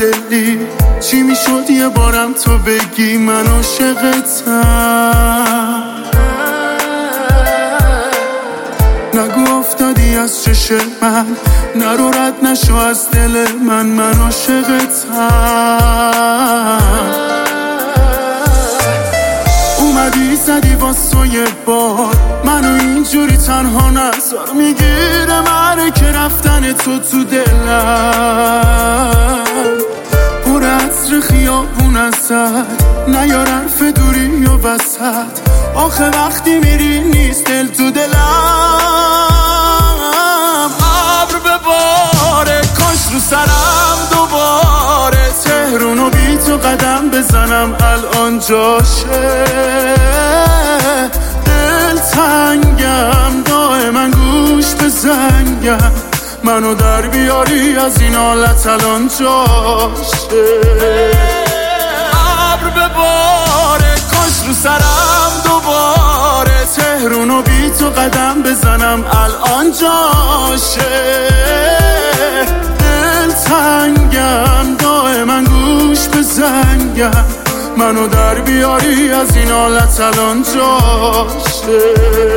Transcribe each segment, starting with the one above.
دلی چی میشد یه بارم تو بگی من عاشقتم. نگو افتادی از چش من، نرو رد نشو از دل من عاشقتم. اومدی زدی واسه یه بار منو اینجوری تنها نذار، میگیره من که رفتن تو دلم. پر عطر خیابون ازت نیار حرف دوری و وسط، آخه وقتی میری نیست دل تو دلم. ابر بباره کاش رو سرم دوباره تهرونو بی تو قدم بزنم الان جاشه. دل تنگم دائما گوش به زنگم، منو در بیاری از این حالت الان جاشه. ابر بباره کاش رو سرم دوباره تهرونو بی تو قدم بزنم الان جاشه. دل تنگم دائما گوش به زنگم، منو در بیاری از این حالت الان جاشه.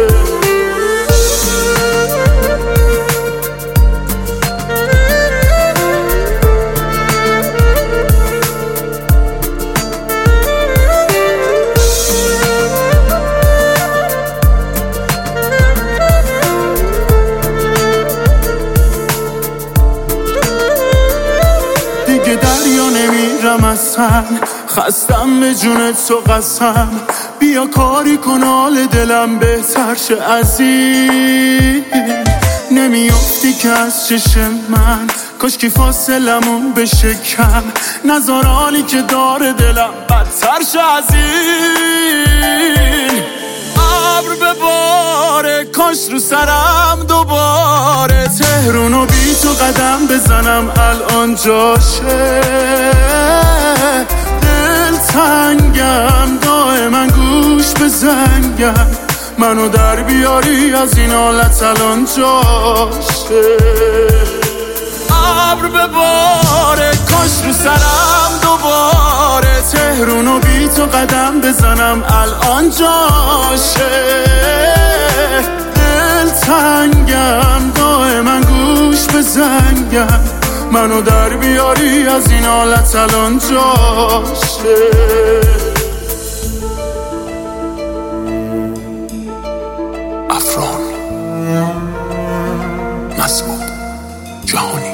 دیگه دریا نمیرم اصلا، خستم به جون تو قسم. بیا کاری کن حال دلم بهتر شه از این. نمیافتی که از چشم من، کاش که فاصلمون بشه کم. نذار حالی که داره دلم بدتر شه از این. ابر بباره کاش رو سرم دوباره تهرونو بی تو قدم بزنم الان جاشه. دل تنگم دائما گوش به زنگم، منو در بیاری از این حالت الان جاشه. ابر بباره کاش رو سرم دوباره تهرونو بی تو قدم بزنم الان جاشه. دل تنگم دائما گوش به زنگم، منو در بیاری از این حالت الان جاشه. افران مسعود جهانی.